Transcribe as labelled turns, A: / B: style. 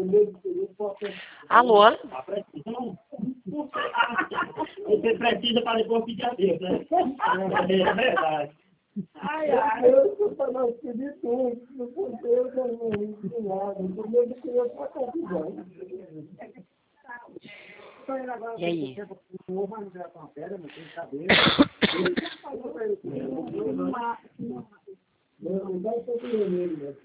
A: Alô?
B: Você precisa para depois pedir a Deus, né? É verdade.
C: Eu sou para nós pedir tudo, não sou Deus, não nada, não Deus que eu só confusão.
A: E aí?
C: Não, não dá para